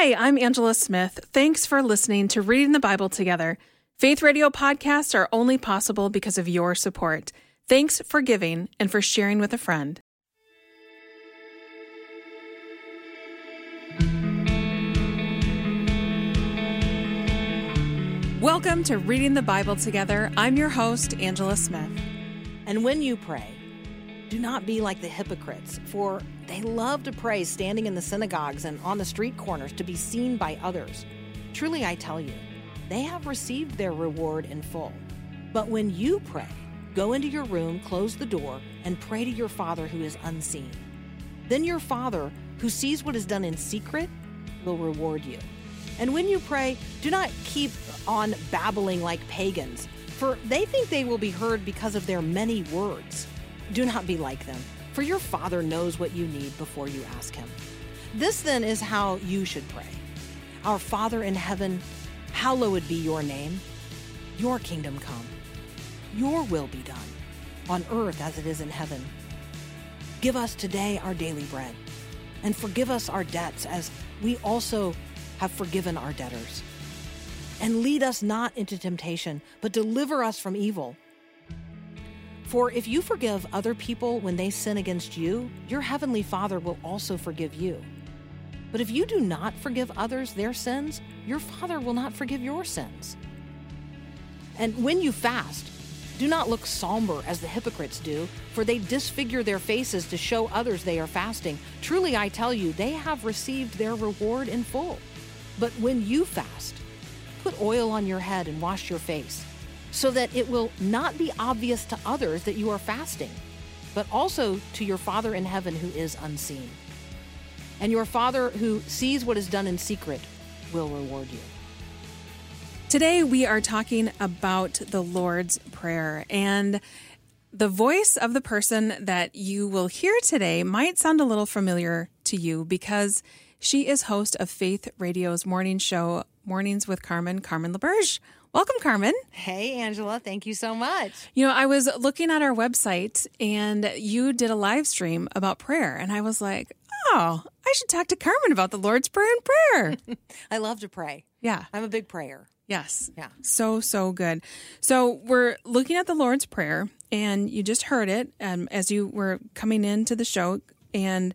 Hi, I'm Angela Smith. Thanks for listening to Reading the Bible Together. Faith Radio podcasts are only possible because of your support. Thanks for giving and for sharing with a friend. Welcome to Reading the Bible Together. I'm your host, Angela Smith. And when you pray, do not be like the hypocrites, for they love to pray standing in the synagogues and on the street corners to be seen by others. Truly, I tell you, they have received their reward in full. But when you pray, go into your room, close the door, and pray to your Father who is unseen. Then your Father, who sees what is done in secret, will reward you. And when you pray, do not keep on babbling like pagans, for they think they will be heard because of their many words. Do not be like them, for your Father knows what you need before you ask Him. This then is how you should pray. Our Father in heaven, hallowed be your name. Your kingdom come. Your will be done, on earth as it is in heaven. Give us today our daily bread, and forgive us our debts as we also have forgiven our debtors. And lead us not into temptation, but deliver us from evil. For if you forgive other people when they sin against you, your heavenly Father will also forgive you. But if you do not forgive others their sins, your Father will not forgive your sins. And when you fast, do not look somber as the hypocrites do, for they disfigure their faces to show others they are fasting. Truly, I tell you, they have received their reward in full. But when you fast, put oil on your head and wash your face, so that it will not be obvious to others that you are fasting, but also to your Father in heaven who is unseen. And your Father who sees what is done in secret will reward you. Today we are talking about the Lord's Prayer, and the voice of the person that you will hear today might sound a little familiar to you because she is host of Faith Radio's morning show, Mornings with Carmen LaBerge. Welcome, Carmen. Hey, Angela. Thank you so much. You know, I was looking at our website, and you did a live stream about prayer, and I was like, oh, I should talk to Carmen about the Lord's Prayer and prayer. I love to pray. Yeah. I'm a big prayer. Yes. Yeah. So good. So we're looking at the Lord's Prayer, and you just heard it as you were coming into the show, and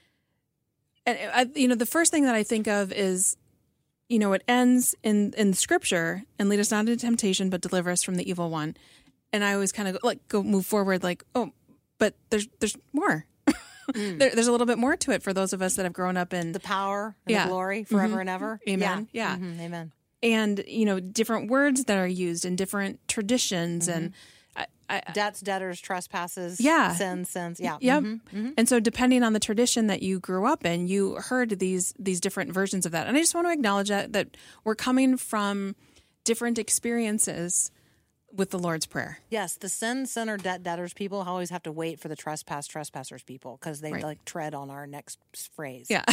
the first thing that I think of is, it ends in Scripture, and lead us not into temptation, but deliver us from the evil one. And I always kind of move forward like, oh, but there's more. There's a little bit more to it for those of us that have grown up in the power and the glory forever and ever. Amen. Yeah. Mm-hmm. Amen. And, different words that are used in different traditions and debts, debtors, trespasses, sins. Yeah. Yep. And so depending on the tradition that you grew up in, you heard these different versions of that. And I just want to acknowledge that we're coming from different experiences with the Lord's Prayer. Yes, the sinner, debtors people always have to wait for the trespassers people because they tread on our next phrase. Yeah.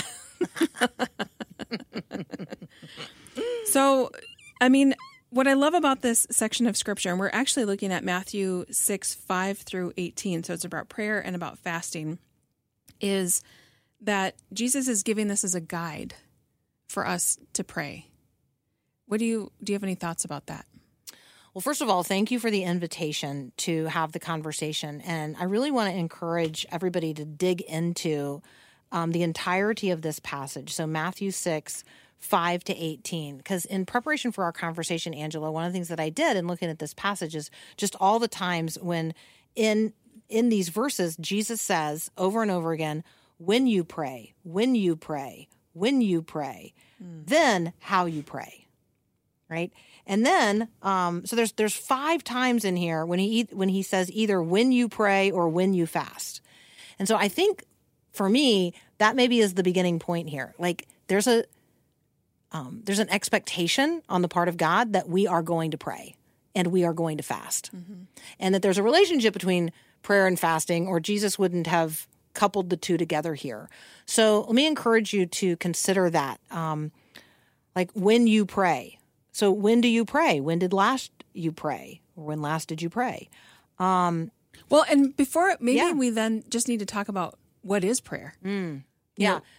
So, what I love about this section of Scripture, and we're actually looking at Matthew 6, 5 through 18, so it's about prayer and about fasting, is that Jesus is giving this as a guide for us to pray. Do you have any thoughts about that? Well, first of all, thank you for the invitation to have the conversation. And I really want to encourage everybody to dig into the entirety of this passage. So Matthew 6, 5 to 18. Because in preparation for our conversation, Angela, one of the things that I did in looking at this passage is just all the times when in these verses, Jesus says over and over again, when you pray, when you pray, when you pray, then how you pray, right? And then, so there's 5 times in here when he says either when you pray or when you fast. And so I think for me, that maybe is the beginning point here. Like there's an expectation on the part of God that we are going to pray and we are going to fast. And that there's a relationship between prayer and fasting, or Jesus wouldn't have coupled the two together here. So let me encourage you to consider that. Like when you pray. So when do you pray? When did last you pray? Or when last did you pray? Well, and before, maybe we then just need to talk about what is prayer. Yeah.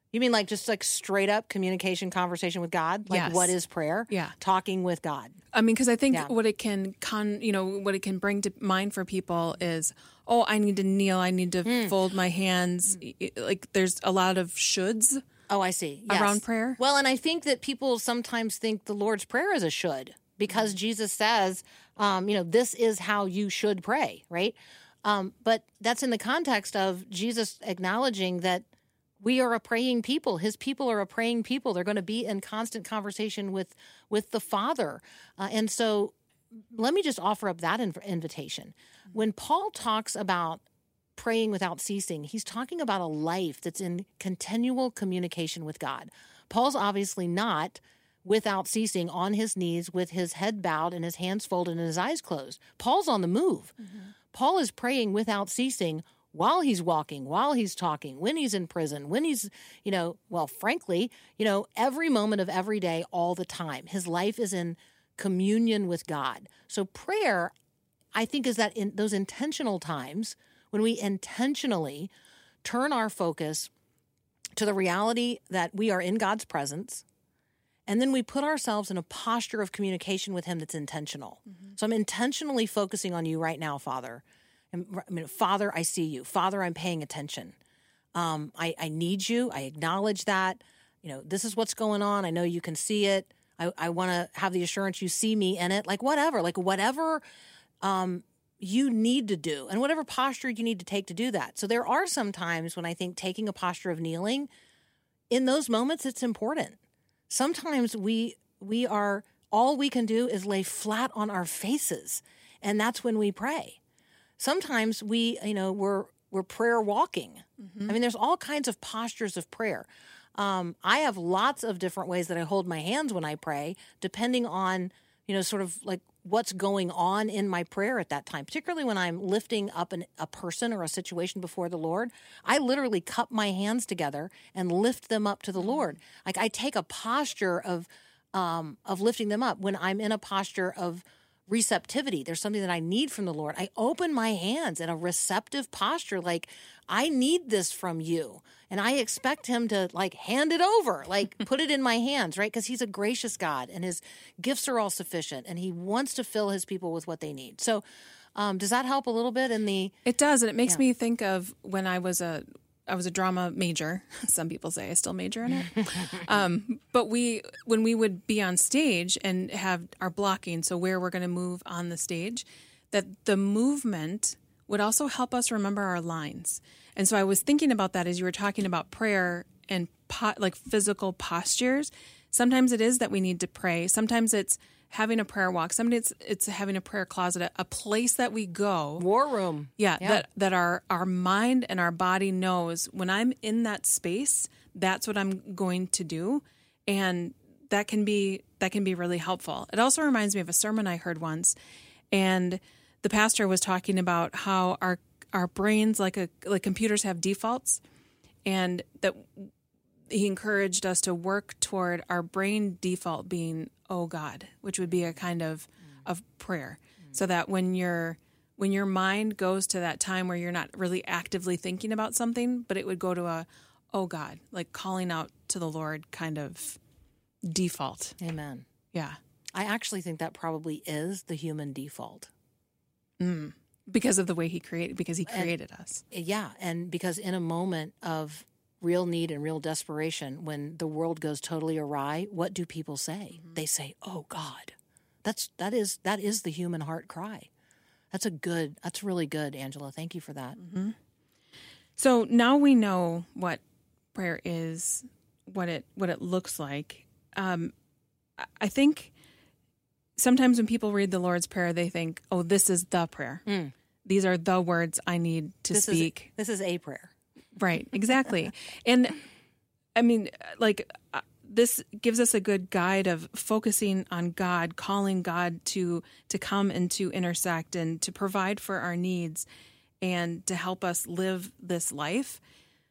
You mean like just like straight up communication, conversation with God? Like Yes. what is prayer? Yeah. Talking with God. I mean, because I think Yeah. what it can what it can bring to mind for people is, oh, I need to kneel, I need to fold my hands. Like there's a lot of shoulds Oh, I see. Yes. around prayer. Well, and I think that people sometimes think the Lord's Prayer is a should because Jesus says, this is how you should pray, right? But that's in the context of Jesus acknowledging that we are a praying people. His people are a praying people. They're going to be in constant conversation with the Father. And so let me just offer up that invitation. When Paul talks about praying without ceasing, he's talking about a life that's in continual communication with God. Paul's obviously not without ceasing on his knees with his head bowed and his hands folded and his eyes closed. Paul's on the move. Paul is praying without ceasing while he's walking, while he's talking, when he's in prison, when he's, frankly, every moment of every day, all the time. His life is in communion with God. So prayer, I think, is that in those intentional times when we intentionally turn our focus to the reality that we are in God's presence, and then we put ourselves in a posture of communication with him that's intentional. So I'm intentionally focusing on you right now, Father. Father, I see you. Father, I'm paying attention. I need you. I acknowledge that. This is what's going on. I know you can see it. I want to have the assurance you see me in it. Whatever you need to do and whatever posture you need to take to do that. So there are some times when I think taking a posture of kneeling, in those moments, it's important. Sometimes we are, all we can do is lay flat on our faces, and that's when we pray. Sometimes we're prayer walking. I mean, there's all kinds of postures of prayer. I have lots of different ways that I hold my hands when I pray, depending on, sort of like what's going on in my prayer at that time, particularly when I'm lifting up a person or a situation before the Lord. I literally cup my hands together and lift them up to the Lord. Like I take a posture of lifting them up. When I'm in a posture of receptivity, there's something that I need from the Lord, I open my hands in a receptive posture, like I need this from you, and I expect him to hand it over, put it in my hands, right? Because he's a gracious God and his gifts are all sufficient and he wants to fill his people with what they need. So does that help a little bit in the... It does, and it makes me think of when I was a drama major. Some people say I still major in it. But when we would be on stage and have our blocking, so where we're going to move on the stage, that the movement would also help us remember our lines. And so I was thinking about that as you were talking about prayer and physical postures. Sometimes it is that we need to pray. Sometimes it's having a prayer walk. Sometimes it's having a prayer closet, a place that we go. War room. Yeah. That our mind and our body knows when I'm in that space, that's what I'm going to do. And that can be really helpful. It also reminds me of a sermon I heard once, and the pastor was talking about how our brains, like computers, have defaults, and that he encouraged us to work toward our brain default being, oh God, which would be a kind of prayer. So that when your mind goes to that time where you're not really actively thinking about something, but it would go to a, oh God, like calling out to the Lord kind of default. Amen. Yeah. I actually think that probably is the human default. Because of the way he created us. Yeah. And because in a moment of real need and real desperation, when the world goes totally awry, what do people say? They say, oh God. That is the human heart cry. That's really good, Angela. Thank you for that. Mm-hmm. So now we know what prayer is, what it looks like. I think sometimes when people read the Lord's Prayer, they think, oh, this is the prayer. These are the words I need to speak. This is a prayer. Right, exactly. And I mean, this gives us a good guide of focusing on God, calling God to come and to intersect and to provide for our needs and to help us live this life.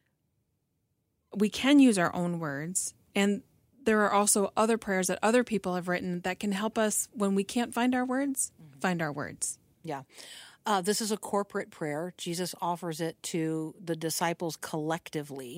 We can use our own words, and there are also other prayers that other people have written that can help us when we can't find our words, find our words. Yeah. This is a corporate prayer. Jesus offers it to the disciples collectively.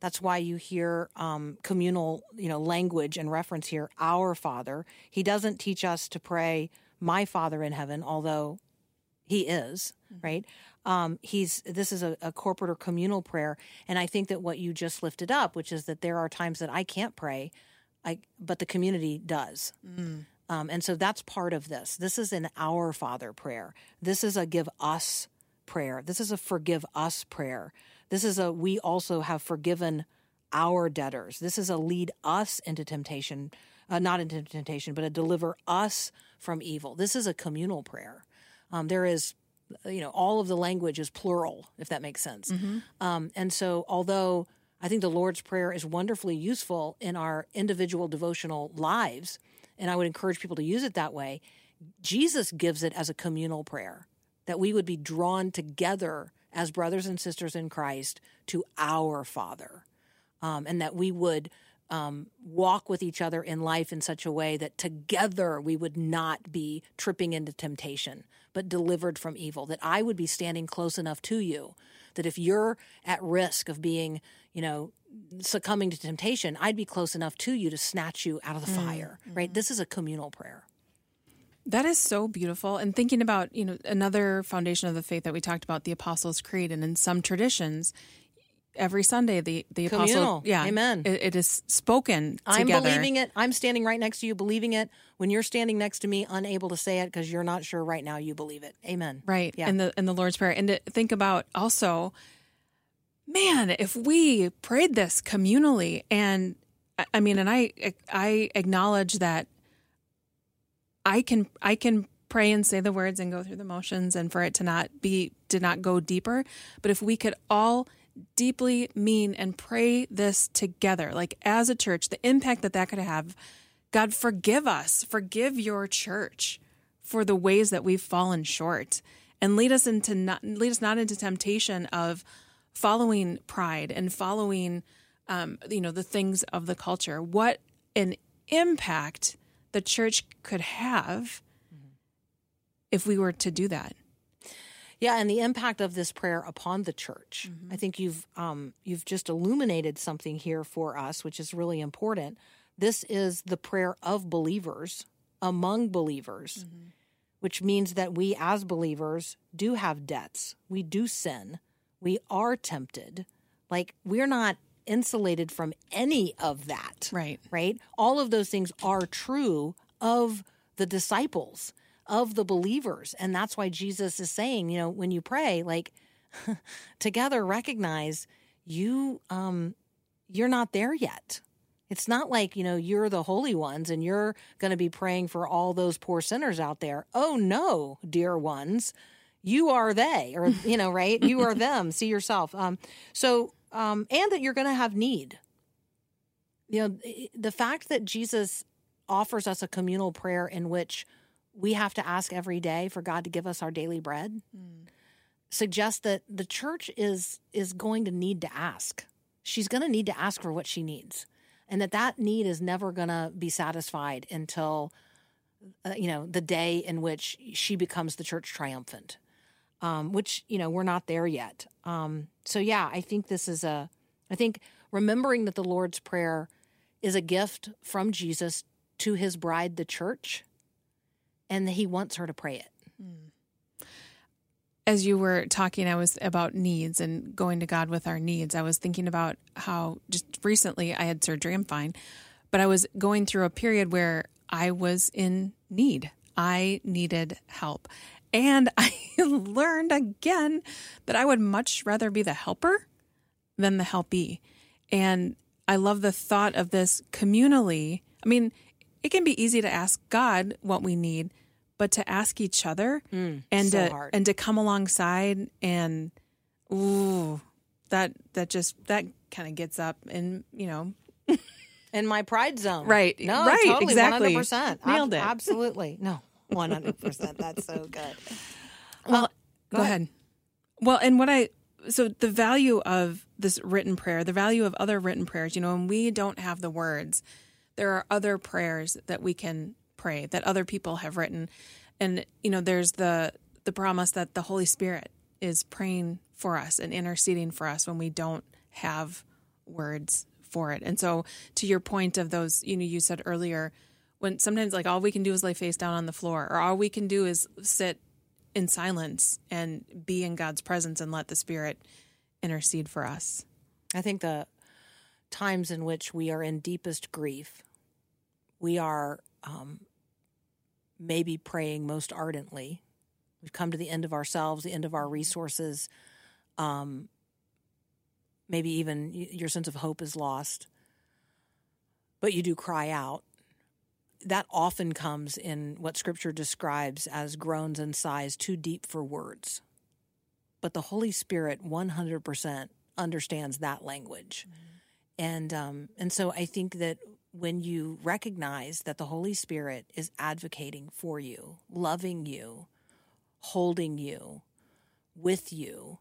That's why you hear communal, language and reference here, our Father. He doesn't teach us to pray, my Father in heaven, although he is, right? This is a corporate or communal prayer. And I think that what you just lifted up, which is that there are times that I can't pray, but the community does. And so that's part of this. This is an Our Father prayer. This is a give us prayer. This is a forgive us prayer. This is a we also have forgiven our debtors. This is a lead us into temptation, not into temptation, but a deliver us from evil. This is a communal prayer. There is, all of the language is plural, if that makes sense. And so although I think the Lord's Prayer is wonderfully useful in our individual devotional lives, and I would encourage people to use it that way, Jesus gives it as a communal prayer, that we would be drawn together as brothers and sisters in Christ to our Father, and that we would walk with each other in life in such a way that together we would not be tripping into temptation, but delivered from evil, that I would be standing close enough to you, that if you're at risk of being, succumbing to temptation, I'd be close enough to you to snatch you out of the fire, right? This is a communal prayer. That is so beautiful. And thinking about, another foundation of the faith that we talked about, the Apostles' Creed, and in some traditions, every Sunday, the Communal. Apostle, Amen. It is spoken I'm together. believing it. I'm standing right next to you, believing it. When you're standing next to me, unable to say it because you're not sure right now, you believe it. Amen. Right. Yeah. In the Lord's Prayer. And to think about also, man, if we prayed this communally, and I acknowledge that I can pray and say the words and go through the motions, and for it to not go deeper. But if we could all deeply mean and pray this together, like as a church, the impact that could have. God, forgive us, forgive your church for the ways that we've fallen short, and lead us not into temptation of following pride and following, the things of the culture. What an impact the church could have if we were to do that. Yeah, and the impact of this prayer upon the church. I think you've just illuminated something here for us, which is really important. This is the prayer of believers among believers, which means that we as believers do have debts. We do sin. We are tempted. Like, we're not insulated from any of that. Right? All of those things are true of the disciples, of the believers. And that's why Jesus is saying, when you pray, like, together recognize you're not there yet. It's not like, you're the holy ones and you're going to be praying for all those poor sinners out there. Oh, no, dear ones, you are they, or, right? You are them. See yourself. And that you're going to have need. The fact that Jesus offers us a communal prayer in which we have to ask every day for God to give us our daily bread suggests that the church is going to need to ask. She's going to need to ask for what she needs. And that need is never going to be satisfied until, the day in which she becomes the church triumphant, which, we're not there yet. I think I think remembering that the Lord's Prayer is a gift from Jesus to his bride, the church, and that he wants her to pray it. As you were talking, I was about needs and going to God with our needs. I was thinking about how just recently I had surgery. I'm fine. But I was going through a period where I was in need. I needed help. And I learned again that I would much rather be the helper than the helpee. And I love the thought of this communally. I mean, it can be easy to ask God what we need, but to ask each other and to come alongside and that kind of gets up and in my pride zone. Right. No, right, totally, exactly. 100%. Nailed it. Absolutely. No, 100%. That's so good. Well, go ahead. Well, and so the value of this written prayer, the value of other written prayers, when we don't have the words, there are other prayers that we can pray that other people have written. And, there's the promise that the Holy Spirit is praying for us and interceding for us when we don't have words for it. And so to your point of those, you said earlier, when sometimes like all we can do is lay face down on the floor, or all we can do is sit in silence and be in God's presence and let the Spirit intercede for us. I think the times in which we are in deepest grief, we are maybe praying most ardently. We've come to the end of ourselves, the end of our resources. Maybe even your sense of hope is lost. But you do cry out. That often comes in what Scripture describes as groans and sighs too deep for words. But the Holy Spirit 100% understands that language. Mm-hmm. And so I think that when you recognize that the Holy Spirit is advocating for you, loving you, holding you, with you,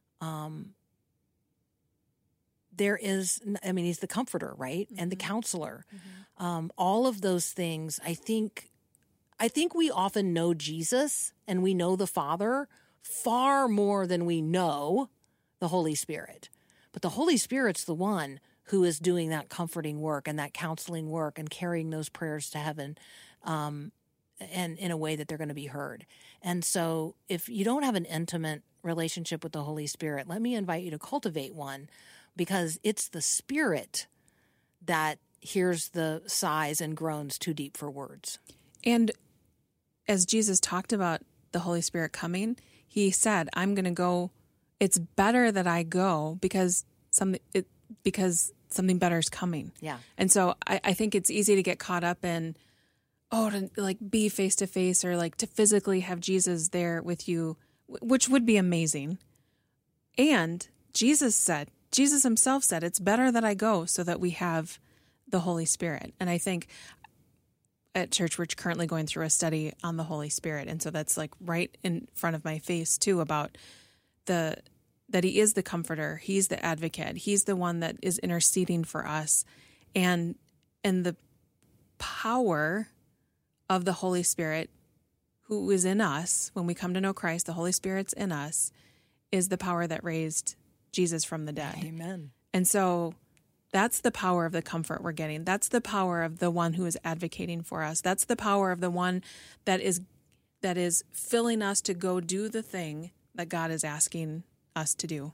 there is, he's the comforter, right? Mm-hmm. And the counselor. Mm-hmm. All of those things, I think we often know Jesus and we know the Father far more than we know the Holy Spirit. But the Holy Spirit's the one who is doing that comforting work and that counseling work and carrying those prayers to heaven, and in a way that they're going to be heard. And so if you don't have an intimate relationship with the Holy Spirit, let me invite you to cultivate one, because it's the Spirit that hears the sighs and groans too deep for words. And as Jesus talked about the Holy Spirit coming, he said, I'm going to go. It's better that I go because something better is coming. Yeah. And so I think it's easy to get caught up in, to like be face to face, or like to physically have Jesus there with you, which would be amazing. And Jesus himself said, it's better that I go so that we have the Holy Spirit. And I think at church, we're currently going through a study on the Holy Spirit. And so that's like right in front of my face too, about that he is the comforter. He's the advocate. He's the one that is interceding for us. And the power of the Holy Spirit who is in us when we come to know Christ, the Holy Spirit's in us, is the power that raised Jesus from the dead. Amen. And so that's the power of the comfort we're getting. That's the power of the one who is advocating for us. That's the power of the one that is filling us to go do the thing that God is asking us to do.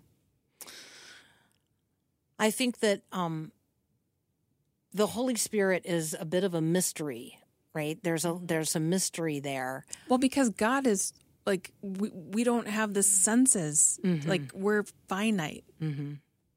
I think that the Holy Spirit is a bit of a mystery, right? There's a mystery there. Well, because God is like, we don't have the senses. Mm-hmm. Like, we're finite. Mm-hmm.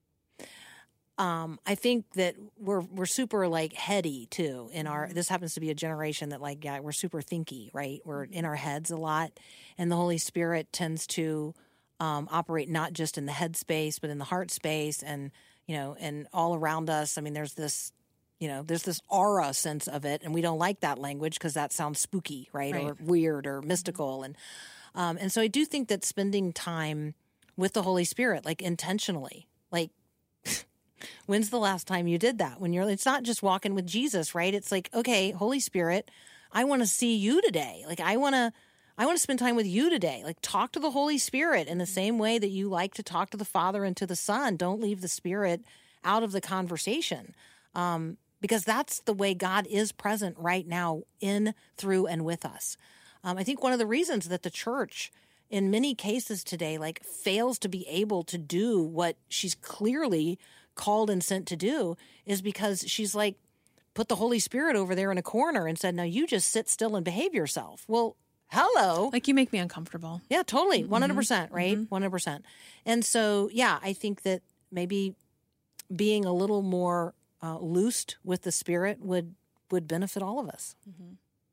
I think that we're super like heady too in our, this happens to be a generation that like, we're super thinky, right? We're in our heads a lot, and the Holy Spirit tends to operate not just in the head space, but in the heart space, and, and all around us. I mean, there's this aura sense of it, and we don't like that language because that sounds spooky, right? Or weird or mystical. And so I do think that spending time with the Holy Spirit, like intentionally, like, when's the last time you did that? It's not just walking with Jesus, right? It's like, okay, Holy Spirit, I want to see you today. Like, I want to spend time with you today. Like, talk to the Holy Spirit in the same way that you like to talk to the Father and to the Son. Don't leave the Spirit out of the conversation. Because that's the way God is present right now in, through, and with us. I think one of the reasons that the church in many cases today, like, fails to be able to do what she's clearly called and sent to do is because she's like, put the Holy Spirit over there in a corner and said, now you just sit still and behave yourself. Well, hello. Like, you make me uncomfortable. Yeah, totally. 100%, right? 100%. And so, I think that maybe being a little more loosed with the Spirit would benefit all of us. Mm-hmm.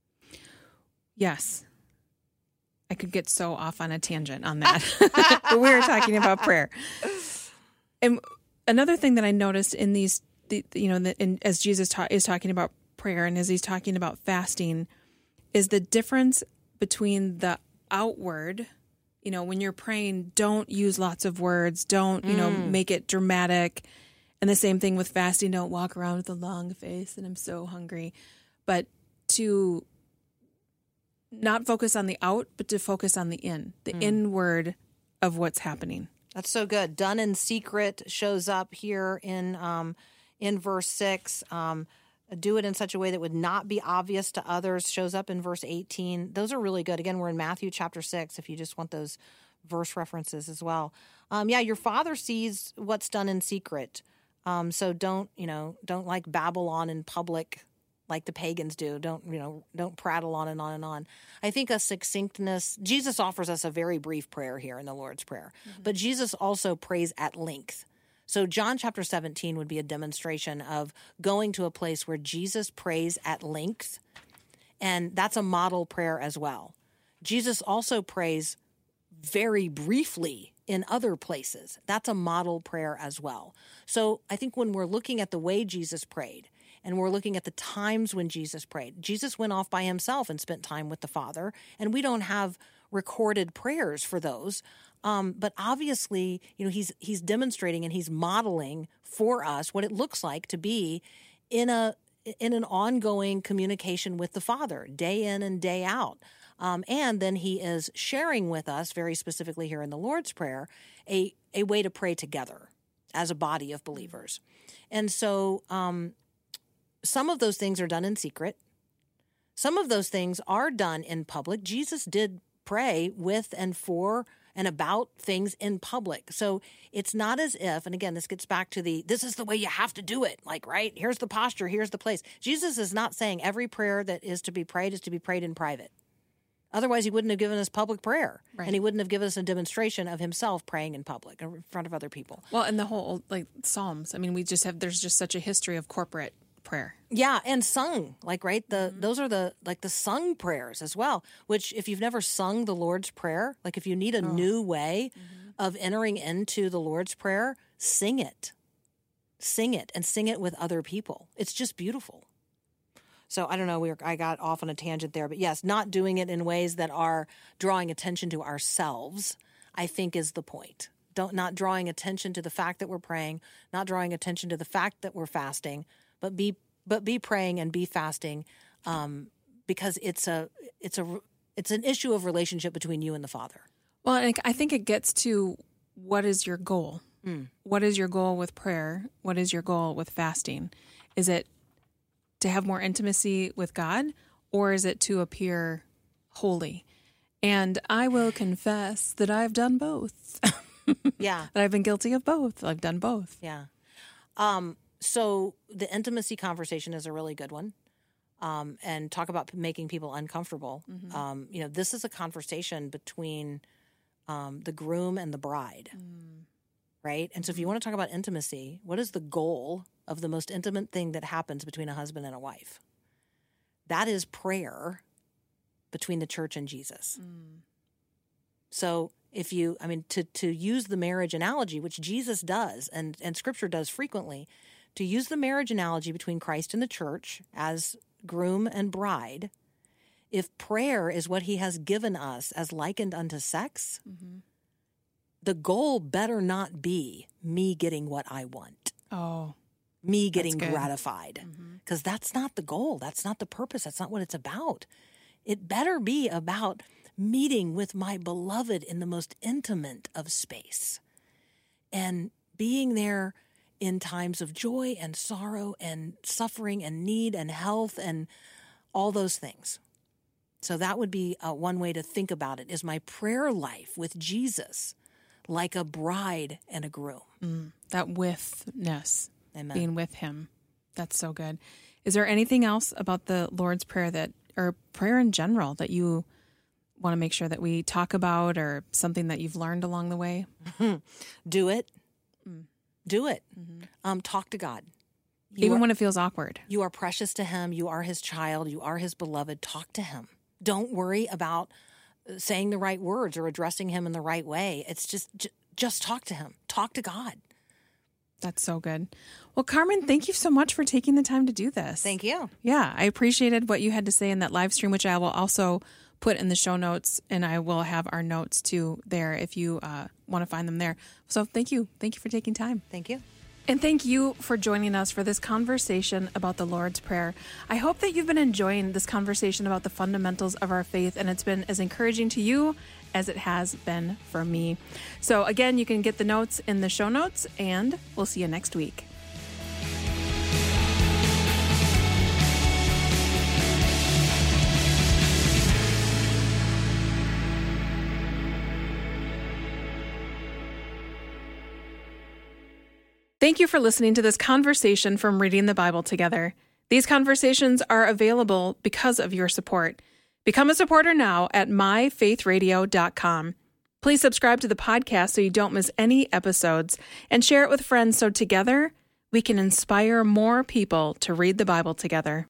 Yes. I could get so off on a tangent on that. But we were talking about prayer. And another thing that I noticed in these, as Jesus is talking about prayer and as he's talking about fasting, is the difference between the outward, when you're praying, don't use lots of words, don't, make it dramatic. And the same thing with fasting, don't walk around with a long face and I'm so hungry. But to not focus on the out, but to focus on the in, the inward of what's happening. That's so good. Done in secret shows up here in verse 6. Do it in such a way that would not be obvious to others shows up in verse 18. Those are really good. Again, we're in Matthew chapter 6 if you just want those verse references as well. Your Father sees what's done in secret. So don't like babble on in public like the pagans do. Don't prattle on and on and on. I think a succinctness, Jesus offers us a very brief prayer here in the Lord's Prayer, but Jesus also prays at length. So John chapter 17 would be a demonstration of going to a place where Jesus prays at length, and that's a model prayer as well. Jesus also prays very briefly in other places. That's a model prayer as well. So I think when we're looking at the way Jesus prayed, and we're looking at the times when Jesus prayed, Jesus went off by himself and spent time with the Father, and we don't have recorded prayers for those. But obviously, he's demonstrating and he's modeling for us what it looks like to be in an ongoing communication with the Father, day in and day out. And then he is sharing with us, very specifically here in the Lord's Prayer, a way to pray together as a body of believers. And so some of those things are done in secret. Some of those things are done in public. Jesus did pray with and for and about things in public. So it's not as if, and again, this gets back to this is the way you have to do it. Like, right, here's the posture, here's the place. Jesus is not saying every prayer that is to be prayed in private. Otherwise, he wouldn't have given us public prayer. Right. And he wouldn't have given us a demonstration of himself praying in public in front of other people. Well, and the whole, Psalms. I mean, there's just such a history of corporate prayer. Yeah, and sung, right? Those are the sung prayers as well, which if you've never sung the Lord's Prayer, if you need a new way of entering into the Lord's Prayer, sing it. Sing it and sing it with other people. It's just beautiful. So I don't know, I got off on a tangent there, but yes, not doing it in ways that are drawing attention to ourselves, I think is the point. Not drawing attention to the fact that we're praying, not drawing attention to the fact that we're fasting, but be praying and be fasting, because it's an issue of relationship between you and the Father. Well, and I think it gets to what is your goal? What is your goal with prayer? What is your goal with fasting? Is it to have more intimacy with God, or is it to appear holy? And I will confess that I've done both. Yeah, that I've been guilty of both. I've done both. Yeah. So the intimacy conversation is a really good one, and talk about making people uncomfortable. This is a conversation between the groom and the bride, right? And so if you want to talk about intimacy, what is the goal of the most intimate thing that happens between a husband and a wife? That is prayer between the church and Jesus. So to use the marriage analogy, which Jesus does and Scripture does frequently, to use the marriage analogy between Christ and the church as groom and bride, if prayer is what he has given us as likened unto sex, the goal better not be me getting what I want. Oh, me getting gratified. Because that's not the goal. That's not the purpose. That's not what it's about. It better be about meeting with my beloved in the most intimate of space and being there in times of joy and sorrow and suffering and need and health and all those things. So that would be one way to think about it, is my prayer life with Jesus like a bride and a groom. That withness, Amen. Being with him. That's so good. Is there anything else about the Lord's Prayer or prayer in general, that you want to make sure that we talk about, or something that you've learned along the way? Do it. Do it. Talk to God. Even when it feels awkward. You are precious to him. You are his child. You are his beloved. Talk to him. Don't worry about saying the right words or addressing him in the right way. It's just talk to him. Talk to God. That's so good. Well, Carmen, thank you so much for taking the time to do this. Thank you. Yeah, I appreciated what you had to say in that live stream, which I will also put in the show notes, and I will have our notes too there if you want to find them there. So thank you. Thank you for taking time. Thank you. And thank you for joining us for this conversation about the Lord's Prayer. I hope that you've been enjoying this conversation about the fundamentals of our faith, and it's been as encouraging to you as it has been for me. So again, you can get the notes in the show notes, and we'll see you next week. Thank you for listening to this conversation from Reading the Bible Together. These conversations are available because of your support. Become a supporter now at myfaithradio.com. Please subscribe to the podcast so you don't miss any episodes, and share it with friends so together we can inspire more people to read the Bible together.